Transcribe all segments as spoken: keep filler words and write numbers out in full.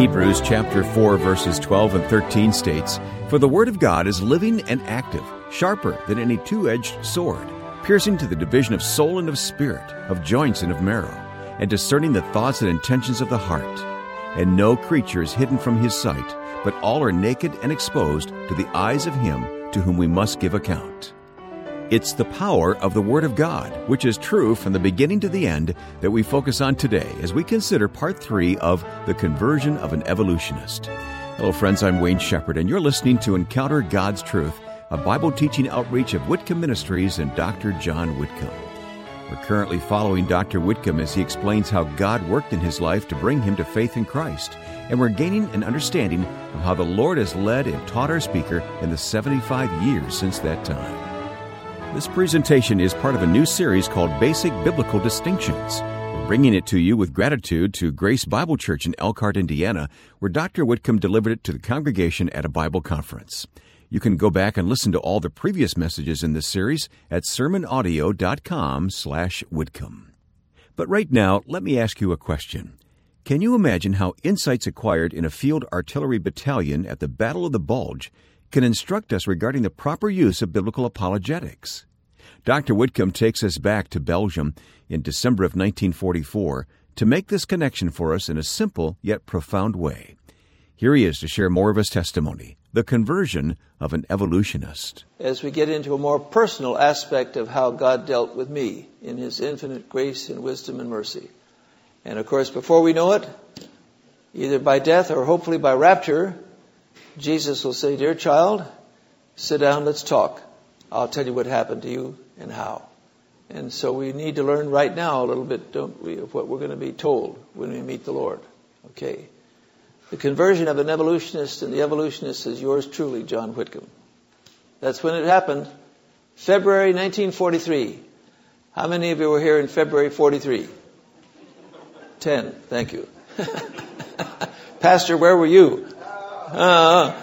Hebrews chapter four, verses twelve and thirteen states, "For the word of God is living and active, sharper than any two-edged sword, piercing to the division of soul and of spirit, of joints and of marrow, and discerning the thoughts and intentions of the heart. And no creature is hidden from his sight, but all are naked and exposed to the eyes of him to whom we must give account." It's the power of the Word of God, which is true from the beginning to the end, that we focus on today as we consider part three of The Conversion of an Evolutionist. Hello friends, I'm Wayne Shepherd, and you're listening to Encounter God's Truth, a Bible teaching outreach of Whitcomb Ministries and Doctor John Whitcomb. We're currently following Doctor Whitcomb as he explains how God worked in his life to bring him to faith in Christ, and we're gaining an understanding of how the Lord has led and taught our speaker in the seventy-five years since that time. This presentation is part of a new series called Basic Biblical Distinctions. We're bringing it to you with gratitude to Grace Bible Church in Elkhart, Indiana, where Doctor Whitcomb delivered it to the congregation at a Bible conference. You can go back and listen to all the previous messages in this series at sermonaudio.com slash Whitcomb. But right now, let me ask you a question. Can you imagine how insights acquired in a field artillery battalion at the Battle of the Bulge can instruct us regarding the proper use of biblical apologetics? Doctor Whitcomb takes us back to Belgium in December of nineteen forty-four to make this connection for us in a simple yet profound way. Here he is to share more of his testimony, the conversion of an evolutionist. As we get into a more personal aspect of how God dealt with me in His infinite grace and wisdom and mercy. And of course, before we know it, either by death or hopefully by rapture, Jesus will say, "Dear child, sit down, let's talk. I'll tell you what happened to you and how." And so we need to learn right now a little bit, don't we, of what we're going to be told when we meet the Lord. Okay. The conversion of an evolutionist, and the evolutionist is yours truly, John Whitcomb. That's when it happened, February nineteen forty-three. How many of you were here in February forty-three? Ten. Thank you. Pastor, where were you? Uh,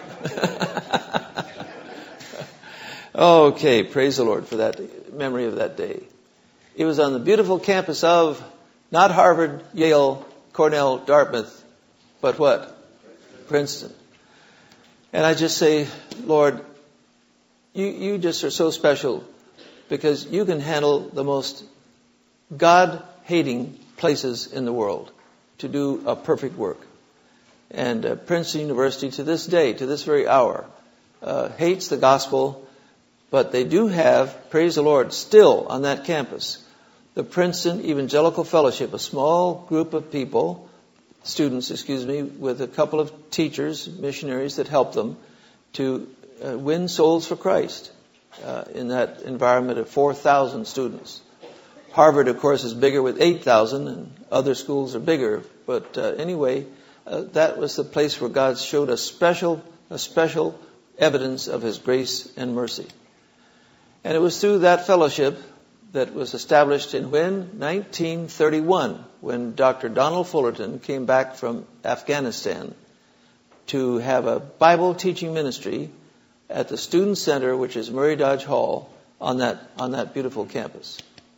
okay, praise the Lord for that memory of that day. It was on the beautiful campus of not Harvard, Yale, Cornell, Dartmouth, but what? Princeton. And I just say, Lord, you, you just are so special because you can handle the most God-hating places in the world to do a perfect work. And uh, Princeton University to this day, to this very hour, uh, hates the gospel, but they do have, praise the Lord, still on that campus, the Princeton Evangelical Fellowship, a small group of people, students, excuse me, with a couple of teachers, missionaries that help them to uh, win souls for Christ uh, in that environment of four thousand students. Harvard, of course, is bigger with eight thousand, and other schools are bigger. But uh, anyway, uh, that was the place where God showed a special, a special evidence of His grace and mercy. And it was through that fellowship that was established in when? nineteen thirty-one, when Doctor Donald Fullerton came back from Afghanistan to have a Bible teaching ministry at the Student Center, which is Murray Dodge Hall, on that, on that beautiful campus.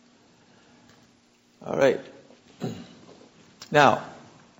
All right. Now,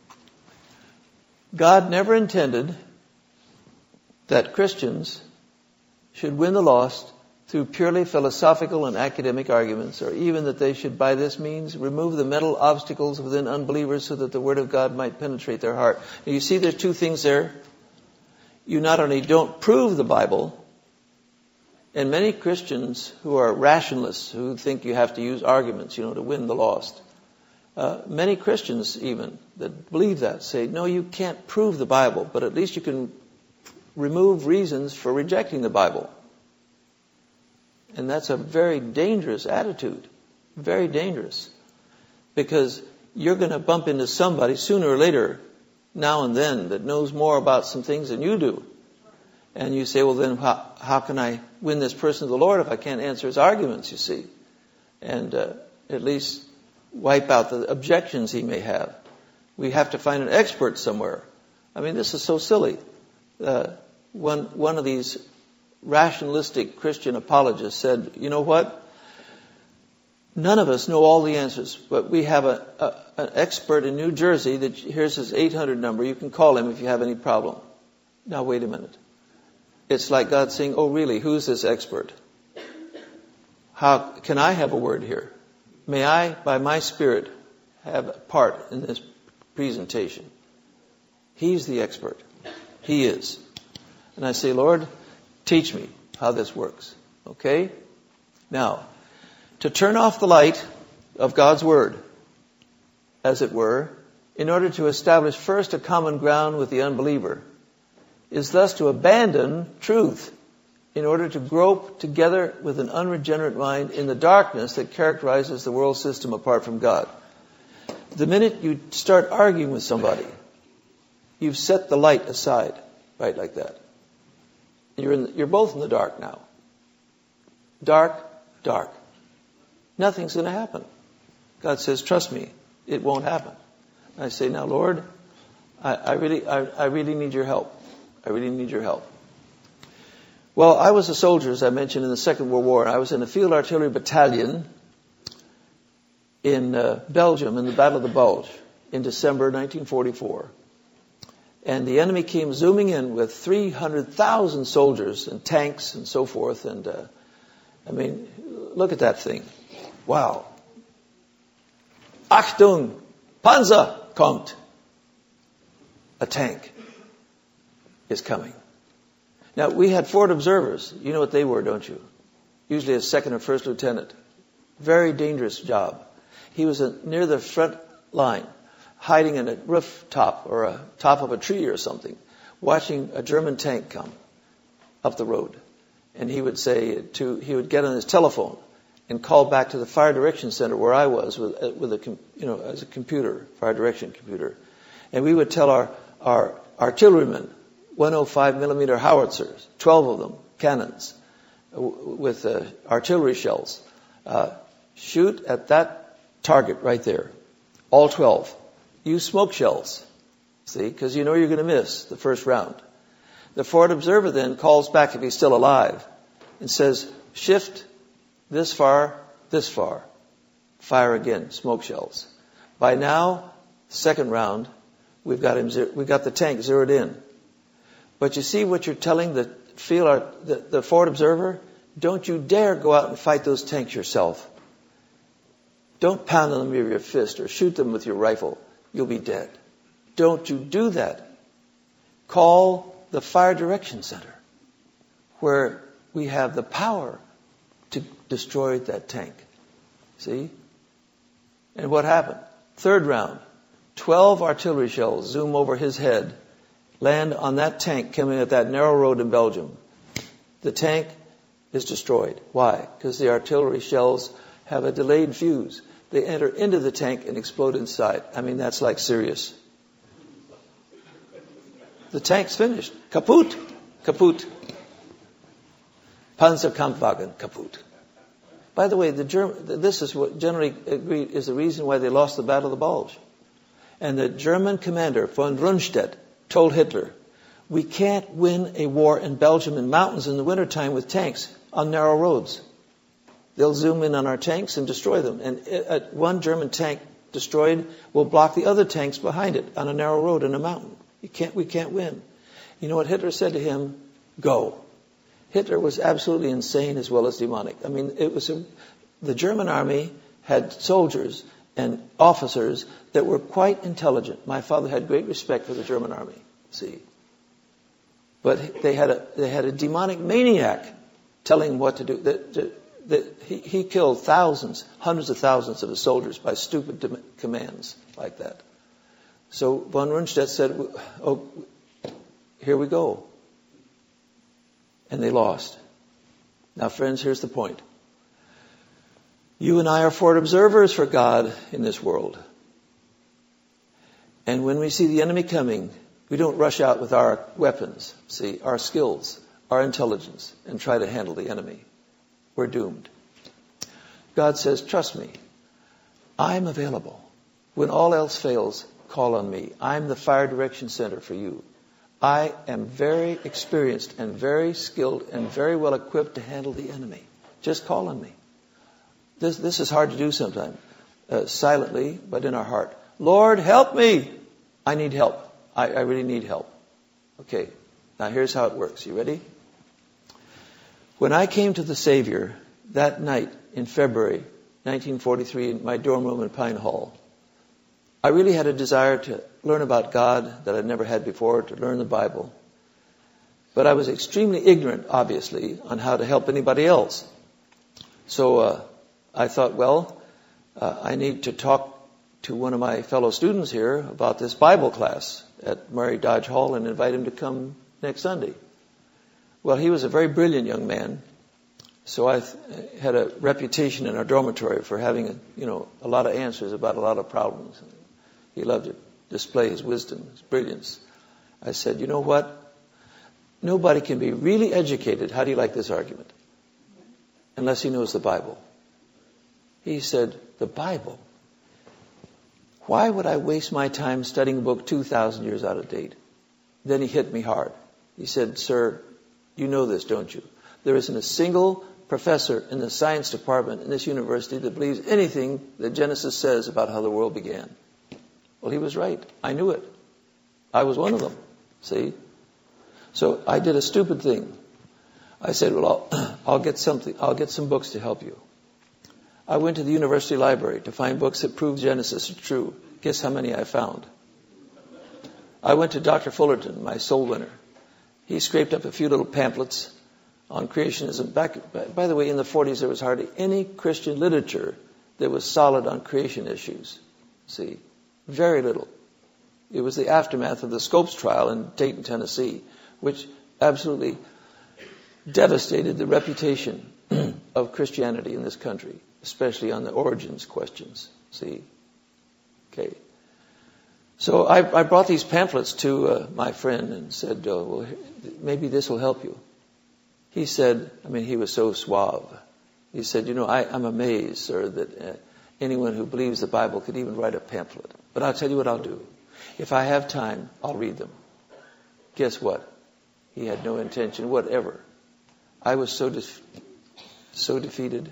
God never intended that Christians should win the lost through purely philosophical and academic arguments, or even that they should by this means remove the mental obstacles within unbelievers so that the Word of God might penetrate their heart. Now, you see there's two things there. You not only don't prove the Bible, and many Christians who are rationalists, who think you have to use arguments, you know, to win the lost. Uh, many Christians even that believe that say, no, you can't prove the Bible, but at least you can remove reasons for rejecting the Bible. And that's a very dangerous attitude. Very dangerous. Because you're going to bump into somebody sooner or later, now and then, that knows more about some things than you do. And you say, well, then how, how can I win this person to the Lord if I can't answer his arguments, you see? And uh, at least wipe out the objections he may have. We have to find an expert somewhere. I mean, this is so silly. Uh, one, one of these rationalistic Christian apologists said, you know what? None of us know all the answers, but we have a, a, an expert in New Jersey that, here's his eight hundred number. You can call him if you have any problem. Now, wait a minute. It's like God saying, oh, really, who's this expert? How can I have a word here? May I, by my Spirit, have a part in this presentation? He's the expert. He is. And I say, Lord, teach me how this works. Okay? Now, to turn off the light of God's Word, as it were, in order to establish first a common ground with the unbeliever, is thus to abandon truth in order to grope together with an unregenerate mind in the darkness that characterizes the world system apart from God. The minute you start arguing with somebody, you've set the light aside, right like that. You're in the, you're both in the dark now. Dark, dark. Nothing's going to happen. God says, trust me, it won't happen. I say, now, Lord, I, I really, I, I really need your help. I really need your help. Well, I was a soldier, as I mentioned, in the Second World War. I was in a field artillery battalion in uh, Belgium in the Battle of the Bulge in December nineteen forty-four. And the enemy came zooming in with three hundred thousand soldiers and tanks and so forth. And, uh, I mean, look at that thing. Wow. Achtung, Panzer kommt. A tank is coming. Now, we had forward observers. You know what they were, don't you? Usually a second or first lieutenant. Very dangerous job. He was a, near the front line, hiding in a rooftop or a top of a tree or something, watching a German tank come up the road. And he would say to, he would get on his telephone and call back to the fire direction center where I was with, with a, you know, as a computer, fire direction computer. And we would tell our, our artillerymen, one oh five millimeter howitzers, twelve of them, cannons, with uh, artillery shells, uh, shoot at that target right there, all twelve. Use smoke shells, see, because you know you're going to miss the first round. The forward observer then calls back if he's still alive and says, shift this far, this far. Fire again, smoke shells. By now, second round, we've got him, we've got the tank zeroed in. But you see what you're telling the field, the, the forward observer? Don't you dare go out and fight those tanks yourself. Don't pound on them with your fist or shoot them with your rifle. You'll be dead. Don't you do that. Call the fire direction center where we have the power to destroy that tank. See? And what happened? Third round. Twelve artillery shells zoom over his head, land on that tank coming at that narrow road in Belgium. The tank is destroyed. Why? Because the artillery shells have a delayed fuse. They enter into the tank and explode inside. I mean, that's like serious. The tank's finished. Kaput. Kaput. Panzerkampfwagen. Kaput. By the way, the German, this is what generally agreed is the reason why they lost the Battle of the Bulge. And the German commander, von Rundstedt, told Hitler, we can't win a war in Belgium in mountains in the wintertime with tanks on narrow roads. They'll zoom in on our tanks and destroy them. And it, one German tank destroyed will block the other tanks behind it on a narrow road in a mountain. You can't, we can't win. You know what Hitler said to him? Go. Hitler was absolutely insane as well as demonic. I mean, it was a, the German army had soldiers and officers that were quite intelligent. My father had great respect for the German army. See, but they had a they had a demonic maniac telling him what to do. That, that, that he, he killed thousands, hundreds of thousands of his soldiers by stupid de- commands like that. So von Rundstedt said, "Oh, here we go." And they lost. Now, friends, here's the point. You and I are forward observers for God in this world. And when we see the enemy coming, we don't rush out with our weapons, see, our skills, our intelligence, and try to handle the enemy. We're doomed. God says, trust me. I'm available. When all else fails, call on me. I'm the fire direction center for you. I am very experienced and very skilled and very well equipped to handle the enemy. Just call on me. this, this is hard to do sometimes, uh, silently, but in our heart. Lord, help me. I need help. I, I really need help. Okay, now here's how it works. You ready? When I came to the Savior that night in February nineteen forty-three in my dorm room in Pine Hall, I really had a desire to learn about God that I'd never had before, to learn the Bible. But I was extremely ignorant, obviously, on how to help anybody else. So uh, I thought, well, uh, I need to talk to one of my fellow students here about this Bible class at Murray Dodge Hall and invite him to come next Sunday. Well, he was a very brilliant young man, so I th- had a reputation in our dormitory for having, a, you know, a lot of answers about a lot of problems. He loved to display his wisdom, his brilliance. I said, you know what? Nobody can be really educated. How do you like this argument? Unless he knows the Bible. He said, the Bible? Why would I waste my time studying a book two thousand years out of date? Then he hit me hard. He said, sir, you know this, don't you? There isn't a single professor in the science department in this university that believes anything that Genesis says about how the world began. Well, he was right. I knew it. I was one of them. See? So I did a stupid thing. I said, well, I'll, I'll get something. I'll get some books to help you. I went to the university library to find books that prove Genesis is true. Guess how many I found? I went to Doctor Fullerton, my soul winner. He scraped up a few little pamphlets on creationism. Back, by the way, in the forties, there was hardly any Christian literature that was solid on creation issues. See, very little. It was the aftermath of the Scopes trial in Dayton, Tennessee, which absolutely devastated the reputation of Christianity in this country, especially on the origins questions. See? Okay. So I, I brought these pamphlets to uh, my friend and said, oh, well, maybe this will help you. He said, I mean, he was so suave. He said, you know, I, I'm amazed, sir, that uh, anyone who believes the Bible could even write a pamphlet. But I'll tell you what I'll do. If I have time, I'll read them. Guess what? He had no intention whatever. I was so def- so defeated.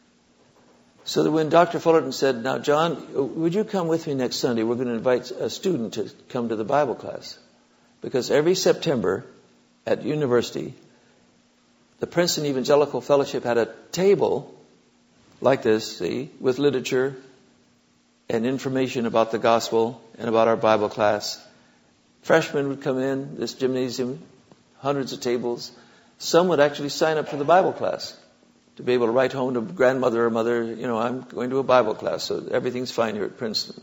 So that when Doctor Fullerton said, now, John, would you come with me next Sunday? We're going to invite a student to come to the Bible class. Because every September at university, the Princeton Evangelical Fellowship had a table like this, see, with literature and information about the gospel and about our Bible class. Freshmen would come in, this gymnasium, hundreds of tables. Some would actually sign up for the Bible class to be able to write home to grandmother or mother, you know, I'm going to a Bible class, so everything's fine here at Princeton.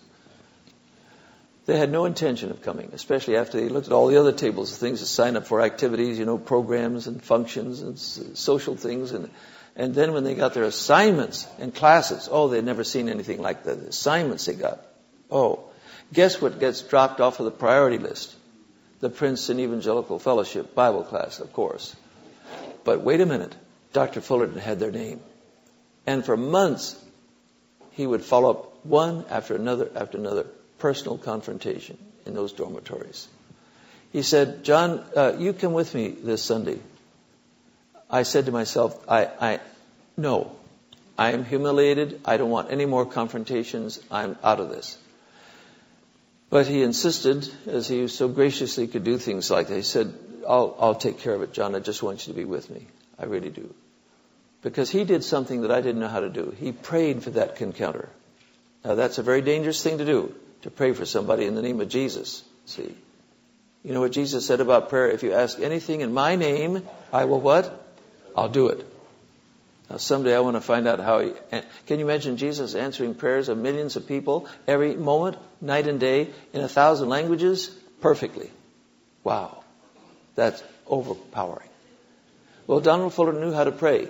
They had no intention of coming, especially after they looked at all the other tables of things to sign up for activities, you know, programs and functions and social things. And and then when they got their assignments and classes, oh, they'd never seen anything like the assignments they got. Oh, guess what gets dropped off of the priority list? The Princeton Evangelical Fellowship Bible class, of course. But wait a minute. Doctor Fullerton had their name. And for months, he would follow up one after another after another personal confrontation in those dormitories. He said, John, uh, you come with me this Sunday. I said to myself, I, I, no, I am humiliated. I don't want any more confrontations. I'm out of this. But he insisted, as he so graciously could do things like that. He said, I'll, I'll take care of it, John. I just want you to be with me. I really do. Because he did something that I didn't know how to do. He prayed for that encounter. Now that's a very dangerous thing to do, to pray for somebody in the name of Jesus. See? You know what Jesus said about prayer? If you ask anything in my name, I will what? I'll do it. Now someday I want to find out how he... Can you imagine Jesus answering prayers of millions of people every moment, night and day, in a thousand languages? Perfectly. Wow. That's overpowering. Well, Donald Fuller knew how to pray.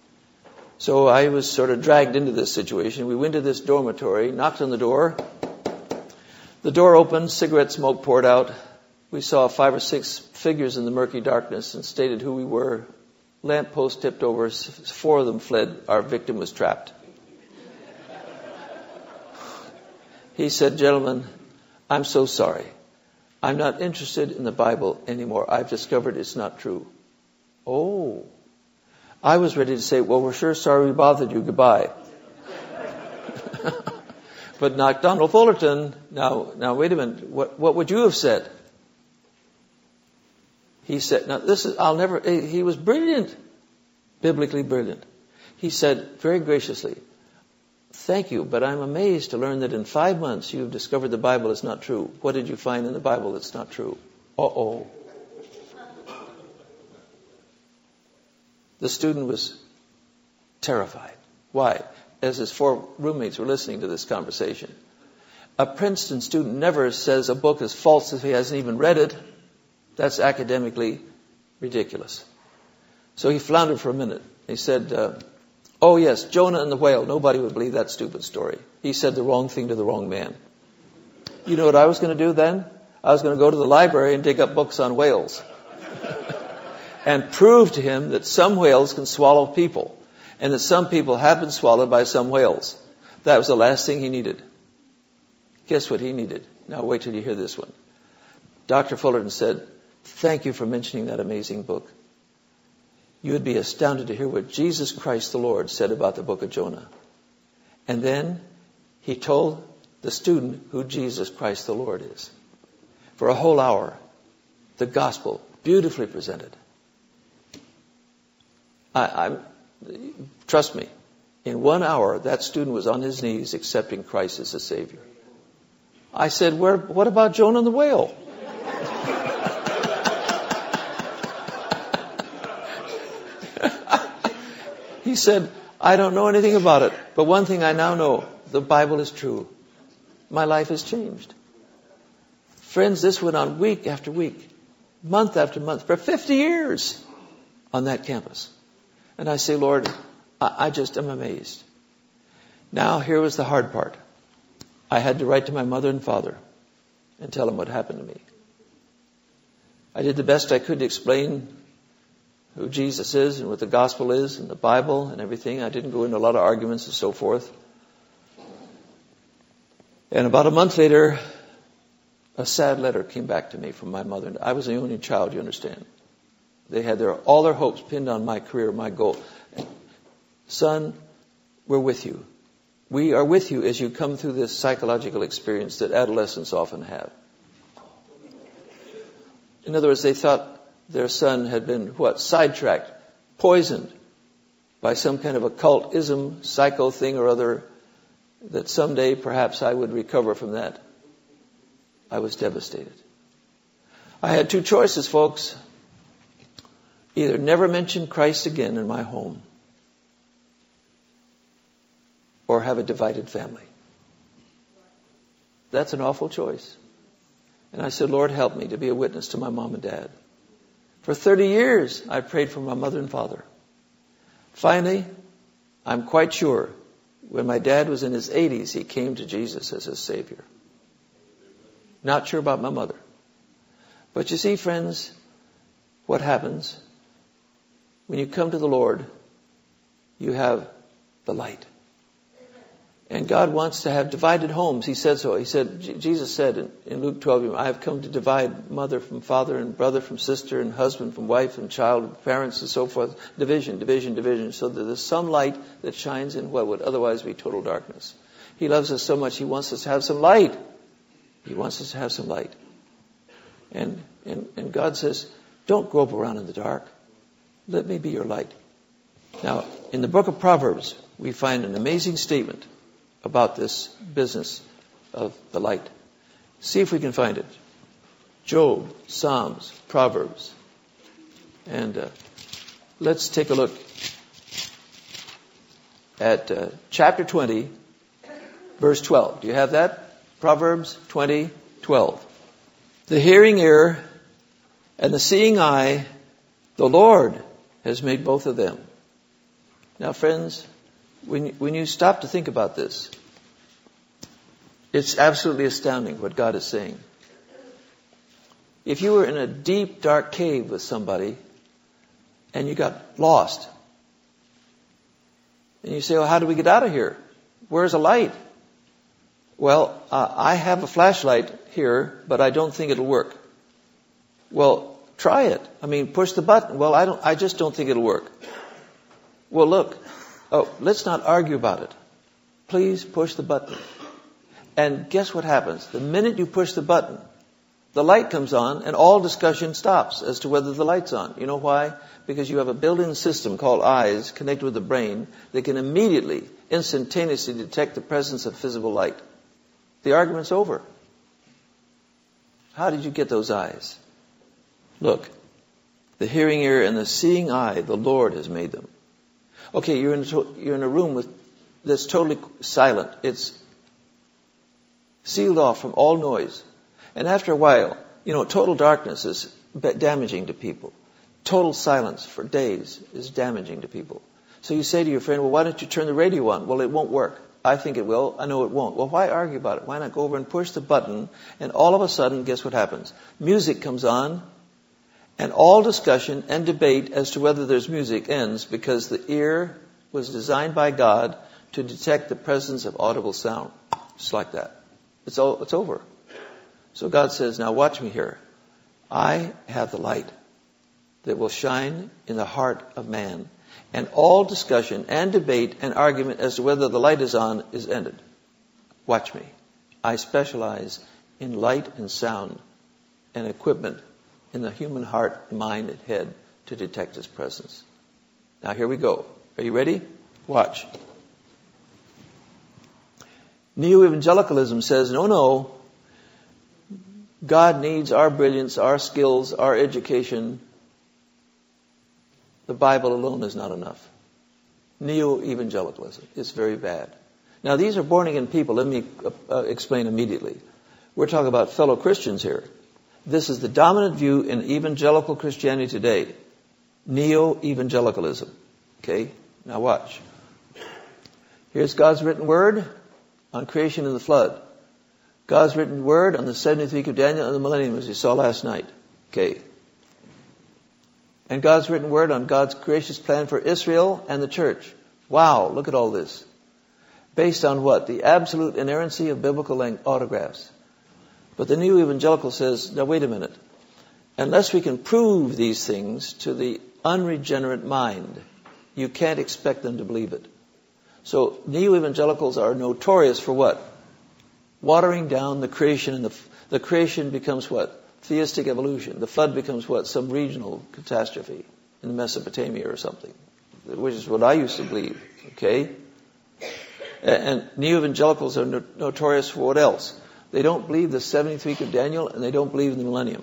So I was sort of dragged into this situation. We went to this dormitory, knocked on the door. The door opened, cigarette smoke poured out. We saw five or six figures in the murky darkness and stated who we were. Lamp post tipped over, four of them fled. Our victim was trapped. He said, gentlemen, I'm so sorry. I'm not interested in the Bible anymore. I've discovered it's not true. Oh. I was ready to say, well, we're sure sorry we bothered you. Goodbye. But not Donald Fullerton. Now, now wait a minute. What, what would you have said? He said, now this is, I'll never, he was brilliant. Biblically brilliant. He said very graciously, thank you, but I'm amazed to learn that in five months you've discovered the Bible is not true. What did you find in the Bible that's not true? Uh-oh. The student was terrified. Why? As his four roommates were listening to this conversation. A Princeton student never says a book is false if he hasn't even read it. That's academically ridiculous. So he floundered for a minute. He said, uh, oh yes, Jonah and the whale. Nobody would believe that stupid story. He said the wrong thing to the wrong man. You know what I was going to do then? I was going to go to the library and dig up books on whales. And prove to him that some whales can swallow people. And that some people have been swallowed by some whales. That was the last thing he needed. Guess what he needed? Now wait till you hear this one. Doctor Fullerton said, thank you for mentioning that amazing book. You would be astounded to hear what Jesus Christ the Lord said about the book of Jonah. And then he told the student who Jesus Christ the Lord is. For a whole hour, the gospel beautifully presented. I, I'm, trust me, in one hour, that student was on his knees accepting Christ as a Savior. I said, Where, what about Jonah and the whale? He said, I don't know anything about it, but one thing I now know, the Bible is true. My life has changed. Friends, this went on week after week, month after month, for fifty years on that campus. And I say, Lord, I, I just am amazed. Now, here was the hard part. I had to write to my mother and father and tell them what happened to me. I did the best I could to explain who Jesus is and what the gospel is and the Bible and everything. I didn't go into a lot of arguments and so forth. And about a month later, a sad letter came back to me from my mother. I was the only child, you understand. They had their, all their hopes pinned on my career, my goal. Son, we're with you. We are with you as you come through this psychological experience that adolescents often have. In other words, they thought their son had been, what, sidetracked, poisoned by some kind of occultism, psycho thing or other, that someday perhaps I would recover from that. I was devastated. I had two choices, folks. Either never mention Christ again in my home, or have a divided family. That's an awful choice. And I said, Lord, help me to be a witness to my mom and dad. For thirty years, I prayed for my mother and father. Finally, I'm quite sure, when my dad was in his eighties, he came to Jesus as his Savior. Not sure about my mother. But you see, friends, what happens when you come to the Lord, you have the light. And God wants to have divided homes. He said so. He said, Jesus said in, in Luke twelve, I have come to divide mother from father and brother from sister and husband from wife and child and parents and so forth. Division, division, division. So that there's some light that shines in what would otherwise be total darkness. He loves us so much, He wants us to have some light. He wants us to have some light. And, and, and God says, don't grope around in the dark. Let me be your light. Now, in the book of Proverbs, we find an amazing statement about this business of the light. See if we can find it. Job, Psalms, Proverbs. And uh, let's take a look at uh, chapter twenty, verse twelve. Do you have that? Proverbs twenty, twelve. The hearing ear and the seeing eye, the Lord has made both of them. Now, friends, when, when you stop to think about this, it's absolutely astounding what God is saying. If you were in a deep, dark cave with somebody and you got lost, and you say, well, how do we get out of here? Where's a light? Well, uh, I have a flashlight here, but I don't think it'll work. Well, try it. I mean, push the button. Well, I don't. I just don't think it'll work. Well, look. Oh, let's not argue about it. Please push the button. And guess what happens? The minute you push the button, the light comes on and all discussion stops as to whether the light's on. You know why? Because you have a built-in system called eyes connected with the brain that can immediately, instantaneously detect the presence of visible light. The argument's over. How did you get those eyes? Look, the hearing ear and the seeing eye, the Lord has made them. Okay, you're in a, to- you're in a room with that's totally silent. It's sealed off from all noise. And after a while, you know, total darkness is damaging to people. Total silence for days is damaging to people. So you say to your friend, well, why don't you turn the radio on? Well, it won't work. I think it will. I know it won't. Well, why argue about it? Why not go over and push the button? And all of a sudden, guess what happens? Music comes on, and all discussion and debate as to whether there's music ends because the ear was designed by God to detect the presence of audible sound. Just like that. It's all, it's over. So God says, now watch me here. I have the light that will shine in the heart of man. And all discussion and debate and argument as to whether the light is on is ended. Watch me. I specialize in light and sound and equipment in the human heart, mind, and head to detect His presence. Now here we go. Are you ready? Watch. Neo-evangelicalism says, no, no. God needs our brilliance, our skills, our education. The Bible alone is not enough. Neo-evangelicalism is very bad. Now, these are born-again people. Let me uh, explain immediately. We're talking about fellow Christians here. This is the dominant view in evangelical Christianity today. Neo-evangelicalism. Okay? Now watch. Here's God's written word on creation and the flood. God's written word on the seventieth week of Daniel and the millennium, as you saw last night. Okay. And God's written word on God's gracious plan for Israel and the church. Wow, look at all this. Based on what? The absolute inerrancy of biblical autographs. But the New Evangelical says, now wait a minute. Unless we can prove these things to the unregenerate mind, you can't expect them to believe it. So Neo-Evangelicals are notorious for what? Watering down the creation, and the, the creation becomes what? Theistic evolution. The flood becomes what? Some regional catastrophe in Mesopotamia or something, which is what I used to believe. Okay? And Neo-Evangelicals are no- notorious for what else? They don't believe the seventieth week of Daniel, and they don't believe in the millennium.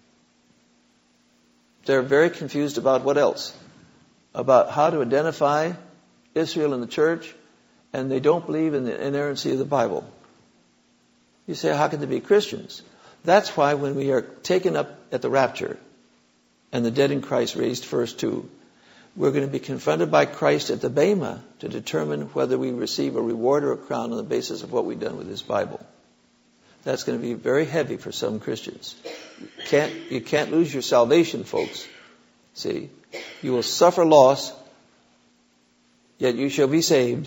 They're very confused about what else? About how to identify Israel and the church, and they don't believe in the inerrancy of the Bible. You say, how can they be Christians? That's why when we are taken up at the rapture, and the dead in Christ raised first too, we're going to be confronted by Christ at the Bema to determine whether we receive a reward or a crown on the basis of what we've done with this Bible. That's going to be very heavy for some Christians. You can't, you can't lose your salvation, folks. See, you will suffer loss, yet you shall be saved,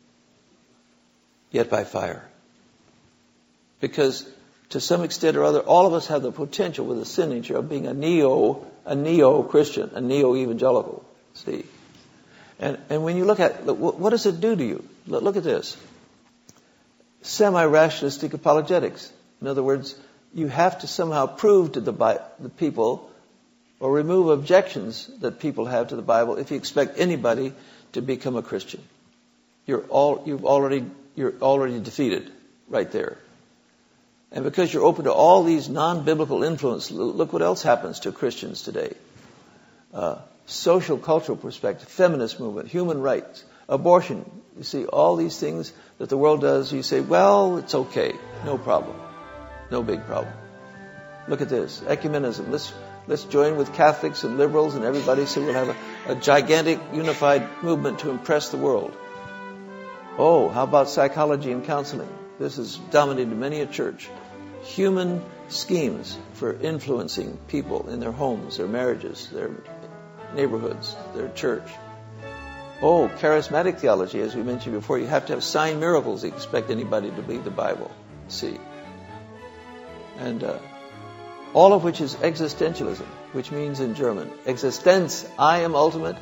yet by fire. Because to some extent or other, all of us have the potential with the sin nature of being a neo, a neo-Christian, a neo-evangelical. See? And, and when you look at, what does it do to you? Look at this. Semi-rationalistic apologetics. In other words, you have to somehow prove to the, the people or remove objections that people have to the Bible if you expect anybody to become a Christian. You're all, you've already, you're already defeated right there. And because you're open to all these non-biblical influence, look what else happens to Christians today. Uh, social, cultural perspective, feminist movement, human rights, abortion. You see, all these things that the world does, you say, well, it's okay. No problem. No big problem. Look at this. Ecumenism. Let's, let's join with Catholics and liberals and everybody so we'll have a, a gigantic unified movement to impress the world. Oh, how about psychology and counseling? This has dominated many a church. Human schemes for influencing people in their homes, their marriages, their neighborhoods, their church. Oh, charismatic theology, as we mentioned before. You have to have sign miracles to expect anybody to believe the Bible. See? And uh, all of which is existentialism, which means in German, Existenz, I am ultimate.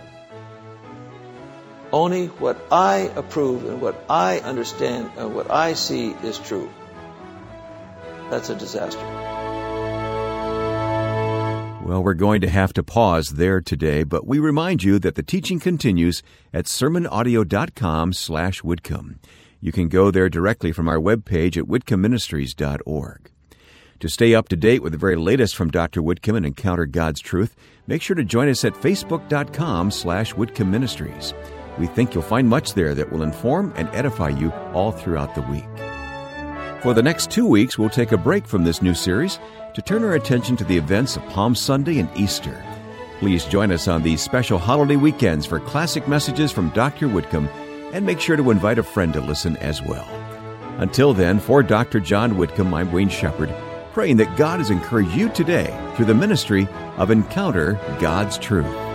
Only what I approve and what I understand and what I see is true. that's a disaster. Well, we're going to have to pause there today, but we remind you that the teaching continues at sermonaudio.com slash Whitcomb. You can go there directly from our webpage at whitcomb ministries dot org. To stay up to date with the very latest from Doctor Whitcomb and encounter God's truth, make sure to join us at facebook.com slash Whitcomb Ministries. We think you'll find much there that will inform and edify you all throughout the week. For the next two weeks, we'll take a break from this new series to turn our attention to the events of Palm Sunday and Easter. Please join us on these special holiday weekends for classic messages from Doctor Whitcomb, and make sure to invite a friend to listen as well. Until then, for Doctor John Whitcomb, I'm Wayne Shepherd, praying that God has encouraged you today through the ministry of Encounter God's Truth.